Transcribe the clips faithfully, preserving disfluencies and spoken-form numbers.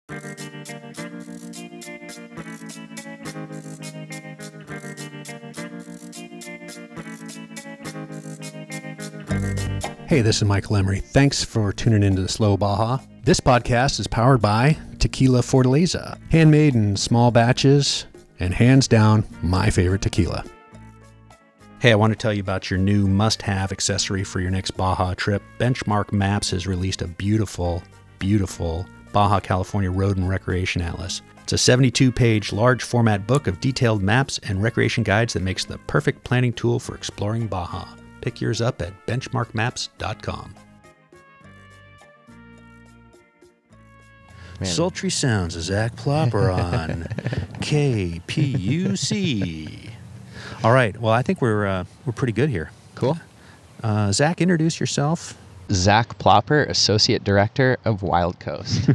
Hey, this is Michael Emery. Thanks for tuning into the Slow Baja. This podcast is powered by Tequila Fortaleza, handmade in small batches, and hands down, my favorite tequila. Hey, I want to tell you about your new must-have accessory for your next Baja trip. Benchmark Maps has released a beautiful, beautiful Baja California Road and Recreation Atlas. It's a seventy-two page large format book of detailed maps and recreation guides that makes the perfect planning tool for exploring Baja. Pick yours up at benchmark maps dot com. Man. Sultry sounds of Zach Plopper on K P U C. All right. Well, I think we're uh, we're pretty good here. Cool. Uh, Zach, introduce yourself. Zach Plopper, Associate Director of Wild Coast.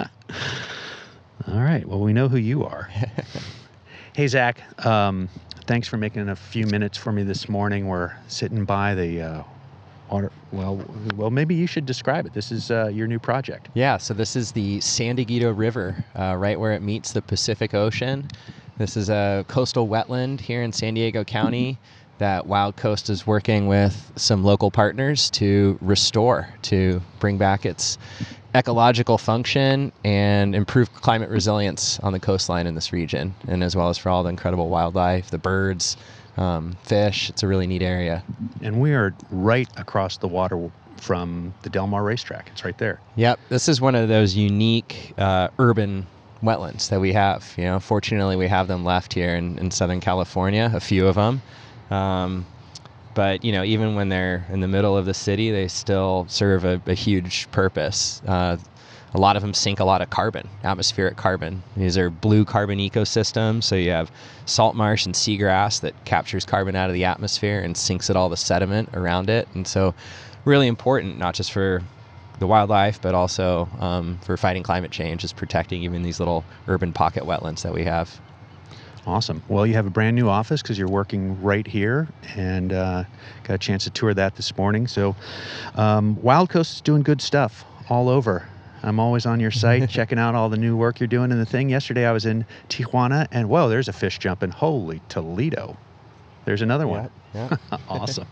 All right. Well, we know who you are. Hey, Zach. Um, thanks for making a few minutes for me this morning. We're sitting by the uh, water. Well, well, maybe you should describe it. This is uh, your new project. Yeah. So this is the San Dieguito River, uh, right where it meets the Pacific Ocean. This is a coastal wetland here in San Diego County that Wild Coast is working with some local partners to restore, to bring back its ecological function and improve climate resilience on the coastline in this region, and as well as for all the incredible wildlife, the birds, um, fish. It's a really neat area. And we are right across the water from the Del Mar racetrack. It's right there. Yep. This is one of those unique uh, urban wetlands that we have. You know, fortunately, we have them left here in, in Southern California, a few of them. Um, But, you know, even when they're in the middle of the city, they still serve a, a huge purpose. Uh, a lot of them sink a lot of carbon, atmospheric carbon. These are blue carbon ecosystems. So you have salt marsh and seagrass that captures carbon out of the atmosphere and sinks it all the sediment around it. And so really important, not just for the wildlife, but also um, for fighting climate change, is protecting even these little urban pocket wetlands that we have. Awesome. Well, you have a brand new office because you're working right here, and uh, got a chance to tour that this morning. So um, Wild Coast is doing good stuff all over. I'm always on your site checking out all the new work you're doing in the thing. Yesterday I was in Tijuana, and whoa, there's a fish jumping. Holy Toledo. There's another one. Yeah, yeah. Awesome.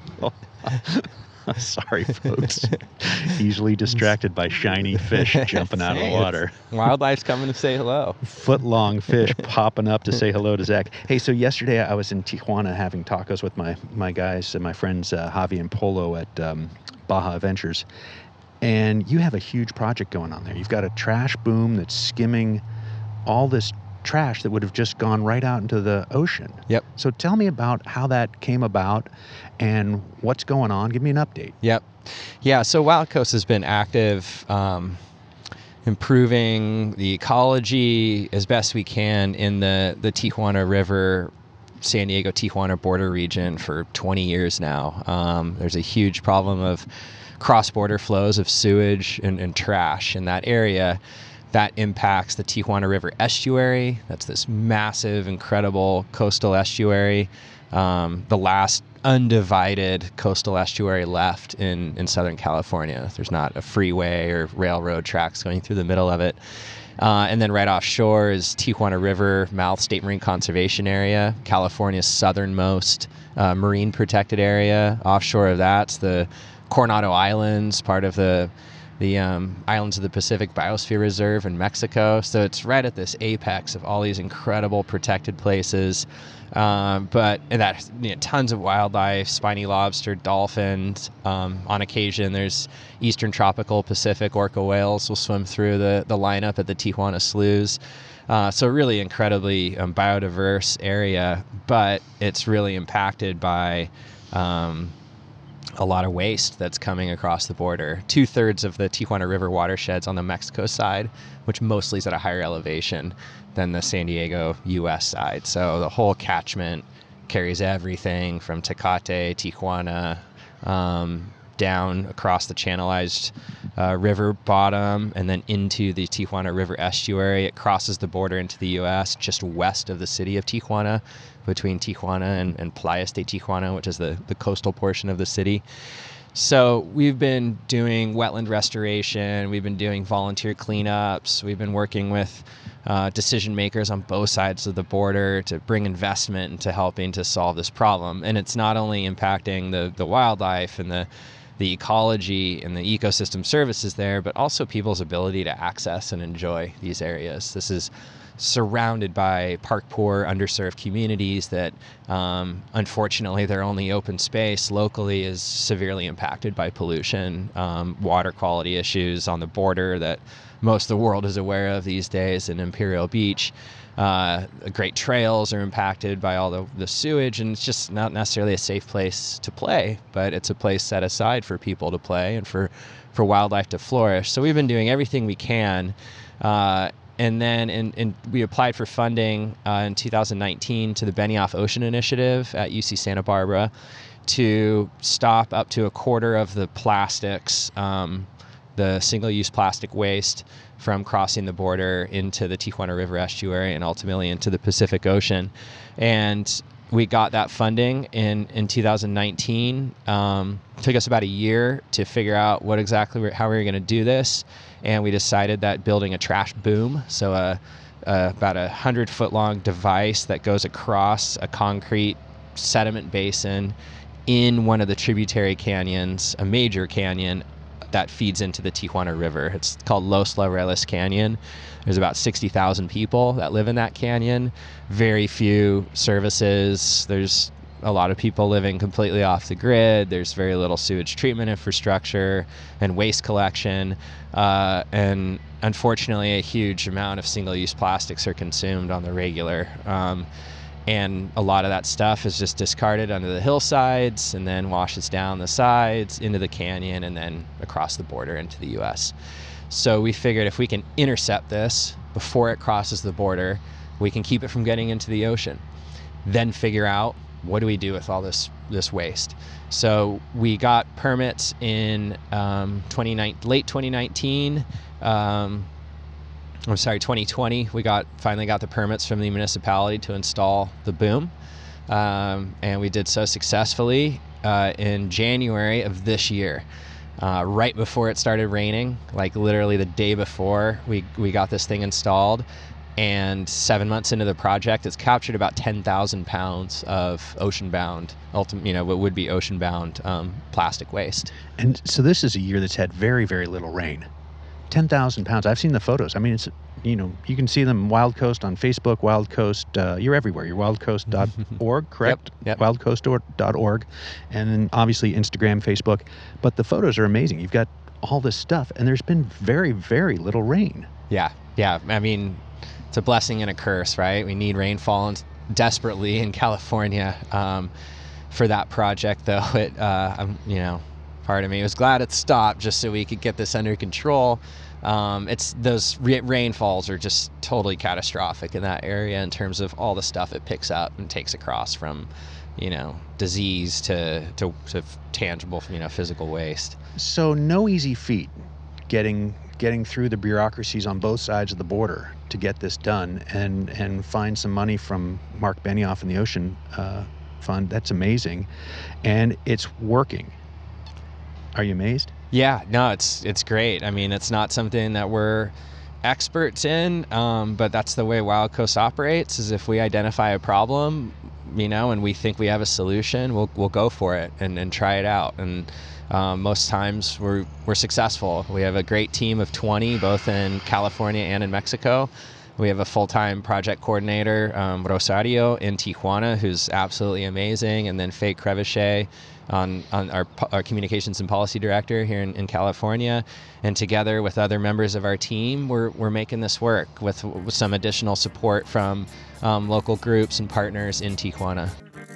Sorry, folks. Easily distracted by shiny fish jumping out of the water. Wildlife's coming to say hello. Foot-long fish popping up to say hello to Zach. Hey, so yesterday I was in Tijuana having tacos with my my guys and my friends uh, Javi and Polo at um, Baja Adventures, and you have a huge project going on there. You've got a trash boom that's skimming all this trash that would have just gone right out into the ocean. Yep. So tell me about how that came about and what's going on. Give me an update. Yep. Yeah, so Wild Coast has been active um, improving the ecology as best we can in the, the Tijuana River, San Diego Tijuana border region for twenty years now. Um, there's a huge problem of cross-border flows of sewage and, and trash in that area. That impacts the Tijuana River estuary. That's this massive, incredible coastal estuary, um, the last undivided coastal estuary left in, in Southern California. There's not a freeway or railroad tracks going through the middle of it. Uh, and then right offshore is Tijuana River Mouth State Marine Conservation Area, California's southernmost uh, marine protected area. Offshore of that's the Coronado Islands, part of the the um, Islands of the Pacific Biosphere Reserve in Mexico. So it's right at this apex of all these incredible protected places. Um, but and that, you know, tons of wildlife, spiny lobster, dolphins. Um, on occasion, there's eastern tropical Pacific orca whales will swim through the, the lineup at the Tijuana sloughs. Uh, so really incredibly um, biodiverse area, but it's really impacted by um, a lot of waste that's coming across the border. Two thirds of the Tijuana River watershed's on the Mexico side, which mostly is at a higher elevation than the San Diego U S side. So the whole catchment carries everything from Tecate, Tijuana, um, down across the channelized uh, river bottom and then into the Tijuana River estuary. It crosses the border into the U S just west of the city of Tijuana, between Tijuana and, and Playas de Tijuana, which is the, the coastal portion of the city. So we've been doing wetland restoration. We've been doing volunteer cleanups. We've been working with uh, decision makers on both sides of the border to bring investment into helping to solve this problem. And it's not only impacting the, the wildlife and the the ecology and the ecosystem services there, but also people's ability to access and enjoy these areas. This is surrounded by park poor, underserved communities that um, unfortunately their only open space locally is severely impacted by pollution, um, water quality issues on the border that most of the world is aware of these days in Imperial Beach. Uh, great trails are impacted by all the, the sewage, and it's just not necessarily a safe place to play, but it's a place set aside for people to play and for, for wildlife to flourish. So we've been doing everything we can. Uh, and then in, in, we applied for funding uh, in two thousand nineteen to the Benioff Ocean Initiative at U C Santa Barbara to stop up to a quarter of the plastics, um, the single-use plastic waste from crossing the border into the Tijuana River estuary and ultimately into the Pacific Ocean. And we got that funding in, in two thousand nineteen. Um, it took us about a year to figure out what exactly we, how we were going to do this. And we decided that building a trash boom, so a, a about a hundred foot long device that goes across a concrete sediment basin in one of the tributary canyons, a major canyon that feeds into the Tijuana River. It's called Los Laureles Canyon. There's about sixty thousand people that live in that canyon. Very few services. There's a lot of people living completely off the grid. There's very little sewage treatment infrastructure and waste collection. Uh, and unfortunately, a huge amount of single-use plastics are consumed on the regular. Um, And a lot of that stuff is just discarded under the hillsides and then washes down the sides into the canyon and then across the border into the U S. So we figured if we can intercept this before it crosses the border, we can keep it from getting into the ocean. Then figure out, what do we do with all this this waste? So we got permits in um, late twenty nineteen. Um, I'm sorry, twenty twenty, we got finally got the permits from the municipality to install the boom. Um, and we did so successfully uh, in January of this year, uh, right before it started raining, like literally the day before we, we got this thing installed. And seven months into the project, it's captured about ten thousand pounds of ocean-bound, ultimate, you know, what would be ocean-bound um, plastic waste. And so this is a year that's had very, very little rain. ten thousand pounds. I've seen the photos. I mean, it's, you know, you can see them Wild Coast on Facebook, Wild Coast, uh, you're everywhere. You're wild coast dot org, correct? Yep, yep. wild coast dot org. And then obviously Instagram, Facebook. But the photos are amazing. You've got all this stuff, and there's been very, very little rain. Yeah, yeah. I mean, it's a blessing and a curse, right? We need rainfall in, desperately in California um, for that project, though. It, uh, I'm, you know, part of me was glad it stopped just so we could get this under control. Um, it's those re- rainfalls are just totally catastrophic in that area in terms of all the stuff it picks up and takes across, from, you know, disease to to, to tangible, you know, physical waste. So no easy feat getting getting through the bureaucracies on both sides of the border to get this done and and find some money from Mark Benioff and the Ocean uh, Fund. That's amazing, and it's working. Are you amazed? Yeah, no, it's it's great. I mean, it's not something that we're experts in, um, but that's the way Wild Coast operates. Is if we identify a problem, you know, and we think we have a solution, we'll we'll go for it and, and try it out. And um, most times we're we're successful. We have a great team of twenty, both in California and in Mexico. We have a full-time project coordinator, um, Rosario, in Tijuana, who's absolutely amazing, and then Faye Crevichet, on, on our, our communications and policy director here in, in California. And together with other members of our team, we're we're making this work with, with some additional support from um, local groups and partners in Tijuana.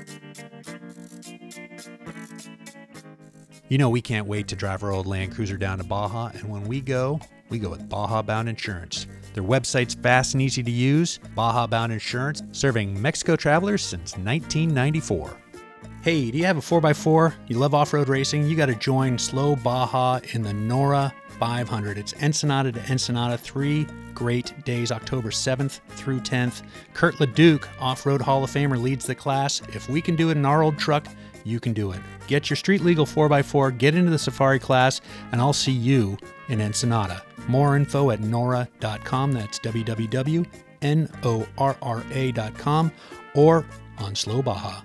You know, we can't wait to drive our old Land Cruiser down to Baja, and when we go, we go with Baja Bound Insurance. Their website's fast and easy to use. Baja Bound Insurance, serving Mexico travelers since nineteen ninety-four. Hey, do you have a four by four? You love off-road racing? You got to join Slow Baja in the Nora five hundred. It's Ensenada to Ensenada, three great days, October seventh through tenth. Kurt LeDuc, Off-Road Hall of Famer, leads the class. If we can do it in our old truck, you can do it. Get your street legal four by four, get into the safari class, and I'll see you in Ensenada. More info at nora dot com. That's w w w dot n o r r a dot com or on Slow Baja.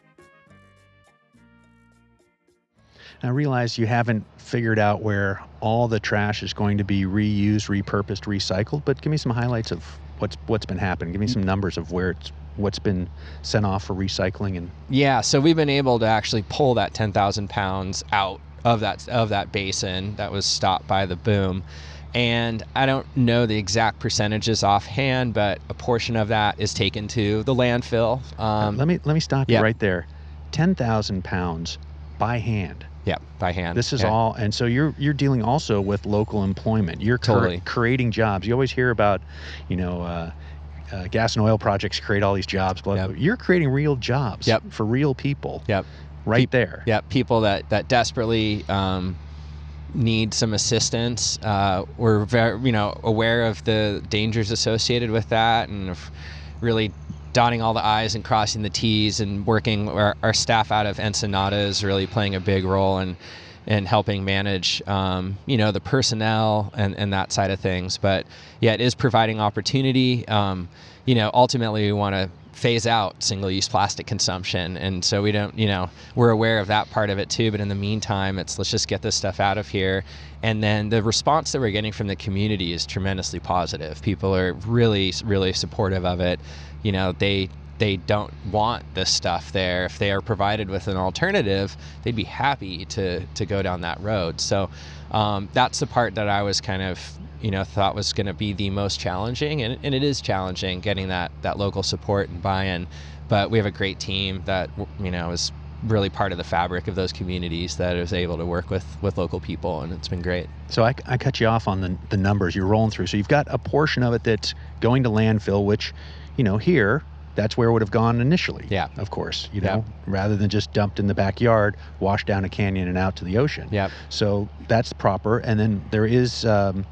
I realize you haven't figured out where all the trash is going to be reused, repurposed, recycled, but give me some highlights of what's what's been happening. Give me some numbers of where it's what's been sent off for recycling. And yeah, so we've been able to actually pull that ten thousand pounds out of that of that basin that was stopped by the boom. And I don't know the exact percentages offhand, but a portion of that is taken to the landfill. Um, uh, let me let me stop yeah. you right there. ten thousand pounds by hand. Yeah, by hand. This is yeah. all, and so you're you're dealing also with local employment. You're totally cre- creating jobs. You always hear about, you know, uh, uh, gas and oil projects create all these jobs. Blah, yep. blah. You're creating real jobs yep. for real people. Yep. Right Pe- there. Yeah, people that that desperately um, need some assistance. Uh, we're very, you know, aware of the dangers associated with that, and of really dotting all the I's and crossing the T's, and working. Our, our staff out of Ensenada is really playing a big role in in helping manage, um, you know, the personnel and, and that side of things. But yeah, it is providing opportunity. Um, you know, ultimately we want to phase out single-use plastic consumption, and so we don't, you know, we're aware of that part of it too. But in the meantime, it's let's just get this stuff out of here. And then the response that we're getting from the community is tremendously positive. People are really, really supportive of it. You know, they they don't want this stuff there. If they are provided with an alternative, they'd be happy to to go down that road. So um, that's the part that I was kind of, you know, thought was going to be the most challenging, and, and it is challenging getting that that local support and buy-in. But we have a great team that, you know, is really part of the fabric of those communities that is able to work with with local people, and it's been great. So I, I cut you off on the the numbers you're rolling through. So you've got a portion of it that's going to landfill, which, you know, here, that's where it would have gone initially. Yeah. Of course, you know, yeah. rather than just dumped in the backyard, washed down a canyon and out to the ocean. Yeah. So that's proper. And then there is um,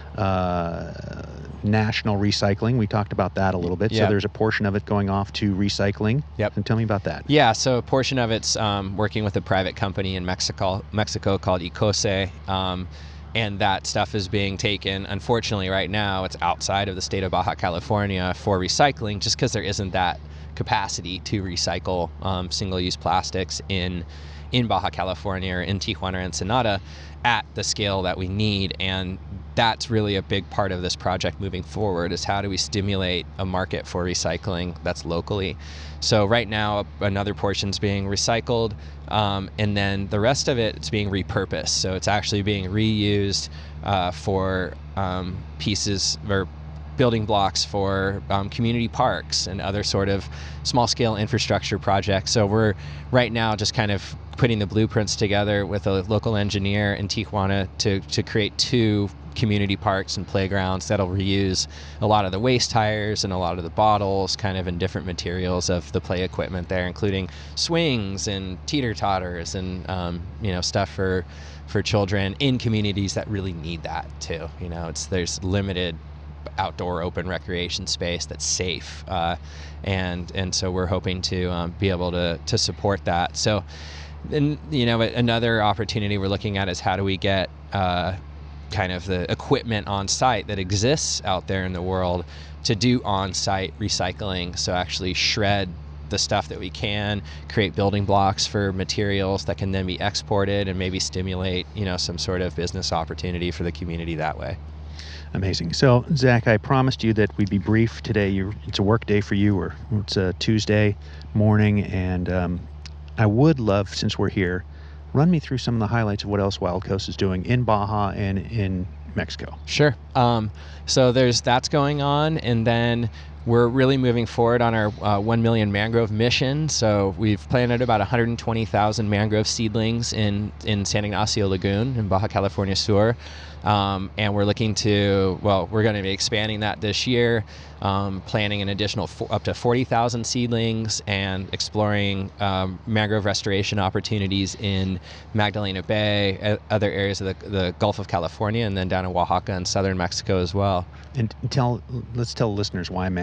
uh, national recycling. We talked about that a little bit. Yep. So there's a portion of it going off to recycling. Yep. And tell me about that. Yeah. So a portion of it's um, working with a private company in Mexico, Mexico called Ecose. Um, And that stuff is being taken, unfortunately, right now, it's outside of the state of Baja California for recycling, just because there isn't that capacity to recycle um, single-use plastics in in Baja California or in Tijuana or Ensenada at the scale that we need. And that's really a big part of this project moving forward, is how do we stimulate a market for recycling that's locally. So right now, another portion's being recycled, um, and then the rest of it, it's being repurposed. So it's actually being reused uh, for um, pieces or building blocks for um, community parks and other sort of small-scale infrastructure projects. So we're right now just kind of putting the blueprints together with a local engineer in Tijuana to, to create two community parks and playgrounds that'll reuse a lot of the waste tires and a lot of the bottles, kind of in different materials of the play equipment there, including swings and teeter-totters and um, you know, stuff for for children in communities that really need that too. You know, it's there's limited outdoor open recreation space that's safe, uh, and and so we're hoping to um, be able to to support that. So, and you know, another opportunity we're looking at is how do we get uh, kind of the equipment on site that exists out there in the world to do on-site recycling. So actually shred the stuff that we can, create building blocks for materials that can then be exported and maybe stimulate, you know, some sort of business opportunity for the community that way. Amazing. So, Zach, I promised you that we'd be brief today. You're, it's a work day for you, or it's a Tuesday morning, and um, I would love, since we're here, run me through some of the highlights of what else Wild Coast is doing in Baja and in Mexico. Sure. Um, so there's that's going on, and then we're really moving forward on our uh, one million mangrove mission. So we've planted about one hundred twenty thousand mangrove seedlings in, in San Ignacio Lagoon in Baja California Sur. Um, and we're looking to, well, we're going to be expanding that this year, um, planting an additional fo- up to forty thousand seedlings, and exploring um, mangrove restoration opportunities in Magdalena Bay, uh, other areas of the, the Gulf of California, and then down in Oaxaca and southern Mexico as well. And tell, let's tell listeners why mangrove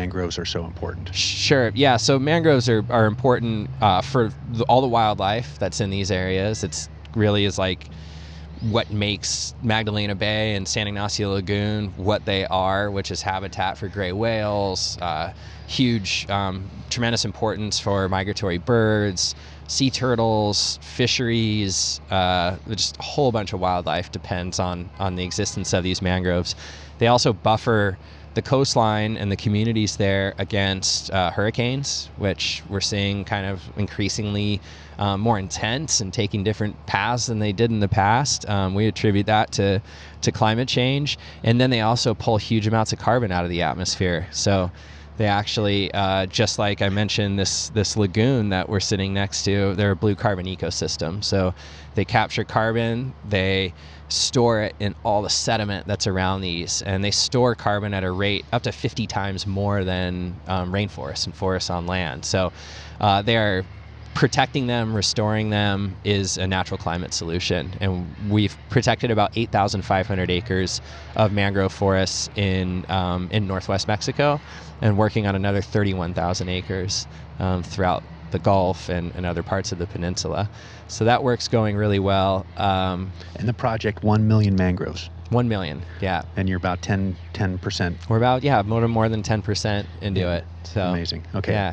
mangroves are so important. Sure. Yeah. So mangroves are, are important uh, for the, all the wildlife that's in these areas. It's really is like what makes Magdalena Bay and San Ignacio Lagoon what they are, which is habitat for gray whales, uh, huge, um, tremendous importance for migratory birds, sea turtles, fisheries, uh, just a whole bunch of wildlife depends on, on the existence of these mangroves. They also buffer the coastline and the communities there against uh, hurricanes, which we're seeing kind of increasingly um, more intense and taking different paths than they did in the past. Um, we attribute that to, to climate change. And then they also pull huge amounts of carbon out of the atmosphere. So they actually, uh, just like I mentioned, this this lagoon that we're sitting next to, they're a blue carbon ecosystem. So they capture carbon, they store it in all the sediment that's around these, and they store carbon at a rate up to fifty times more than um, rainforests and forests on land. So uh, they are protecting them, restoring them is a natural climate solution. And we've protected about eight thousand five hundred acres of mangrove forests in um, in northwest Mexico, and working on another thirty-one thousand acres um, throughout the Gulf and, and other parts of the peninsula. So that work's going really well. Um, and the project, one million mangroves. One million, yeah. And you're about ten percent. We're about, yeah, more, more than ten percent into yeah. it. So amazing. Okay. Yeah.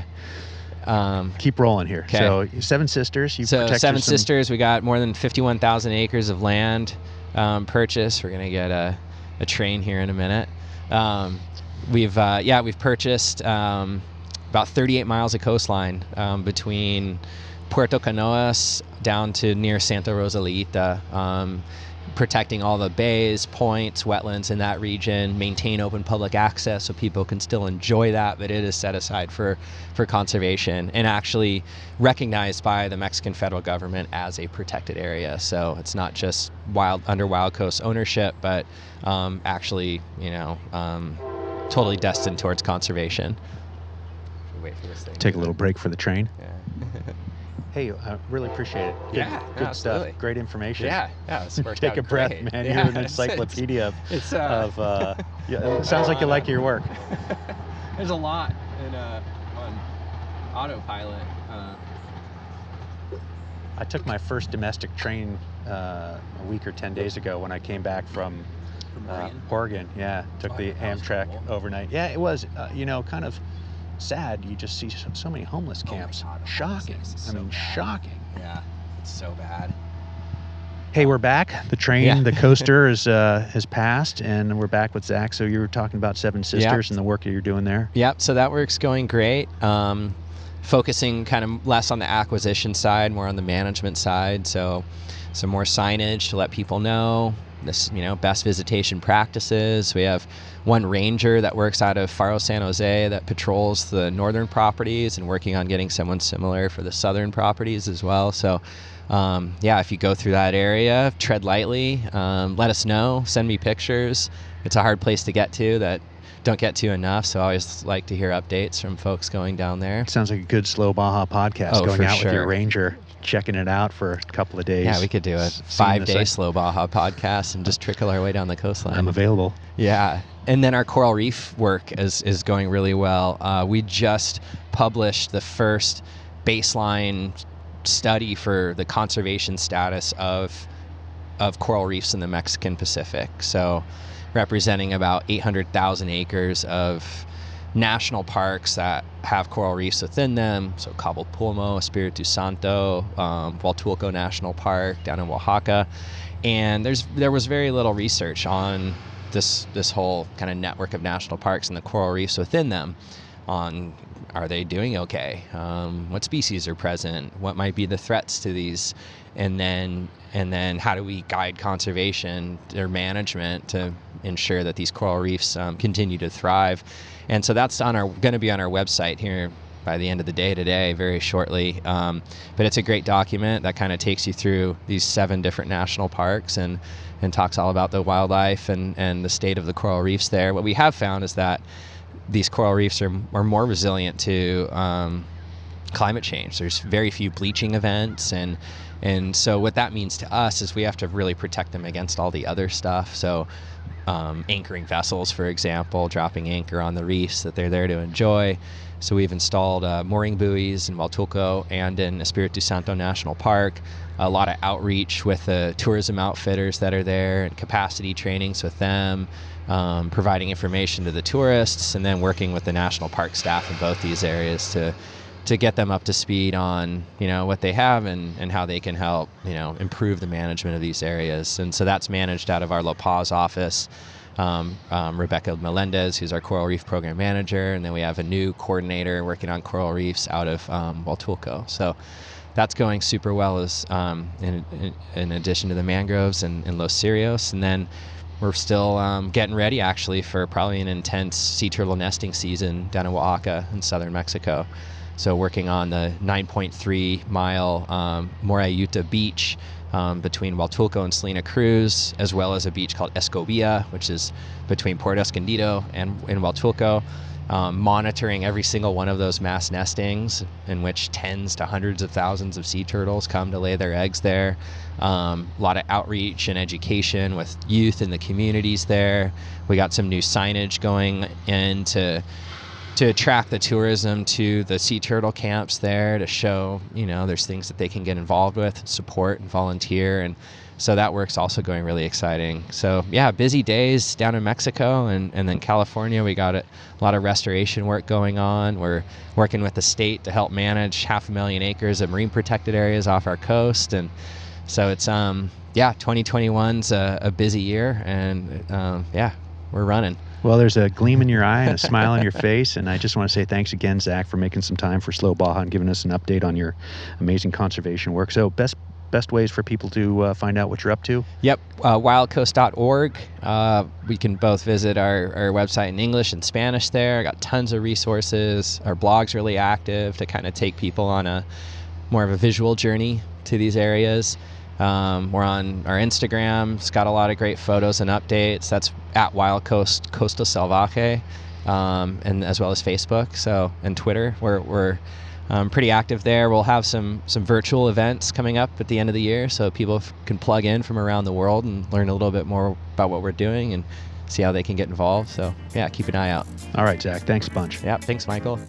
Um, Keep rolling here. Okay. So Seven Sisters, you so protected Seven some... Sisters, we got more than fifty-one thousand acres of land um, purchased. We're gonna get a, a train here in a minute. Um, we've uh, yeah we've purchased um, about thirty-eight miles of coastline um, between Puerto Canoas down to near Santa Rosalita. Um, protecting all the bays, points, wetlands in that region, maintain open public access so people can still enjoy that, but it is set aside for, for conservation and actually recognized by the Mexican federal government as a protected area. So it's not just wild under Wild Coast ownership, but um, actually, you know, um, totally destined towards conservation. Wait for this thing. Take a little break for the train. Yeah. Hey, I really appreciate it. Good, Yeah, good absolutely. stuff. Great information. Yeah, yeah, this worked Take out a breath, great. man. Yeah, You're an it's- encyclopedia It's, of. uh, of uh, yeah, it sounds like you like your work. There's a lot in uh, on autopilot. Uh, I took my first domestic train uh, a week or ten days ago when I came back from, From uh, Oregon? Oregon. Yeah, took Oh, the that was Amtrak cool. overnight. Yeah, it was. Uh, you know, kind of sad. You just see so, so many homeless Oh my camps. God, the Shocking. homelessness is I so mean, bad. shocking. yeah, it's so bad. Hey, we're back. The train, Yeah. the coaster is uh, has passed, and we're back with Zach. So you were talking about Seven Sisters and the work that you're doing there. Yep, so that work's going great. Um, focusing kind of less on the acquisition side, more on the management side. So some more signage to let people know this, you know, best visitation practices. We have one ranger that works out of Faro San Jose that patrols the northern properties and working on getting someone similar for the southern properties as well. So um, yeah, if you go through that area, tread lightly, um, let us know, send me pictures. It's a hard place to get to that don't get to enough, so I always like to hear updates from folks going down there. Sounds like a good Slow Baja podcast. Oh, going for out with your sure. ranger, checking it out for a couple of days. Yeah, we could do a S- seeing the five-day site. Slow Baja podcast and just trickle our way down the coastline. I'm available. Yeah, and then our coral reef work is is going really well. Uh, we just published the first baseline study for the conservation status of of coral reefs in the Mexican Pacific. So, representing about eight hundred thousand acres of national parks that have coral reefs within them. So Cabo Pulmo, Espiritu Santo, um, Huatulco National Park down in Oaxaca, and there's there was very little research on this this whole kind of network of national parks and the coral reefs within them. On are they doing okay? Um, what species are present? What might be the threats to these? And then and then how do we guide conservation or management to ensure that these coral reefs um, continue to thrive? And so that's on our going to be on our website here by the end of the day today, very shortly. Um, but it's a great document that kind of takes you through these seven different national parks and and talks all about the wildlife and and the state of the coral reefs there. What we have found is that these coral reefs are, are more resilient to um, climate change. There's very few bleaching events, and And so what that means to us is we have to really protect them against all the other stuff. So um, anchoring vessels, for example, dropping anchor on the reefs that they're there to enjoy. So we've installed uh, mooring buoys in Huatulco and in Espiritu Santo National Park. A lot of outreach with the tourism outfitters that are there and capacity trainings with them, um, providing information to the tourists, and then working with the national park staff in both these areas to to get them up to speed on, you know, what they have and, and how they can help, you know, improve the management of these areas. And so that's managed out of our La Paz office. Um, um, Rebecca Melendez, who's our Coral Reef Program Manager, and then we have a new coordinator working on coral reefs out of um, Huatulco. So that's going super well, as um, in, in, in addition to the mangroves and, and Los Cirios. And then we're still um, getting ready, actually, for probably an intense sea turtle nesting season down in Oaxaca in southern Mexico. So working on the nine point three mile um, Morayuta beach um, between Huatulco and Salina Cruz, as well as a beach called Escobilla, which is between Puerto Escondido and in Huatulco, um, monitoring every single one of those mass nestings in which tens to hundreds of thousands of sea turtles come to lay their eggs there. Um, a lot of outreach and education with youth in the communities there. We got some new signage going in to to attract the tourism to the sea turtle camps there, to show, you know, there's things that they can get involved with, support and volunteer. And so that work's also going really exciting. So yeah, busy days down in Mexico, and, and then California, we got a lot of restoration work going on. We're working with the state to help manage half a million acres of marine protected areas off our coast. And so it's, um, yeah, twenty twenty-one's a, a busy year, and um, yeah, we're running. Well, there's a gleam in your eye and a smile on your face, and I just want to say thanks again, Zach, for making some time for Slow Baja and giving us an update on your amazing conservation work. So best best ways for people to uh, find out what you're up to? Yep, uh, wild coast dot org. Uh, we can both visit our, our website in English and Spanish there. I got tons of resources. Our blog's really active to kind of take people on a more of a visual journey to these areas. Um, we're on our Instagram. It's got a lot of great photos and updates. That's at Wild Coast Costa Salvaje, um, and as well as Facebook. So and Twitter. We're we're um, pretty active there. We'll have some some virtual events coming up at the end of the year, so people f- can plug in from around the world and learn a little bit more about what we're doing and see how they can get involved. So yeah, keep an eye out. All right, Zach. Thanks a bunch. Yeah, thanks, Michael.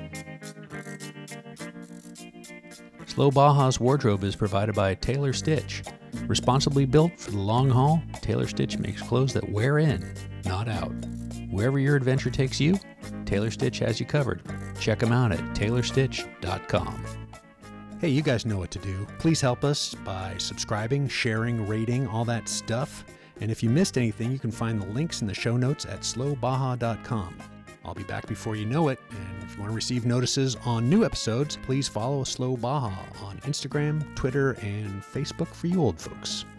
Slow Baja's wardrobe is provided by Taylor Stitch. Responsibly built for the long haul, Taylor Stitch makes clothes that wear in, not out. Wherever your adventure takes you, Taylor Stitch has you covered. Check them out at taylor stitch dot com. Hey, you guys know what to do. Please help us by subscribing, sharing, rating, all that stuff. And if you missed anything, you can find the links in the show notes at slow baja dot com. I'll be back before you know it, and if you want to receive notices on new episodes, please follow Slow Baja on Instagram, Twitter, and Facebook for you old folks.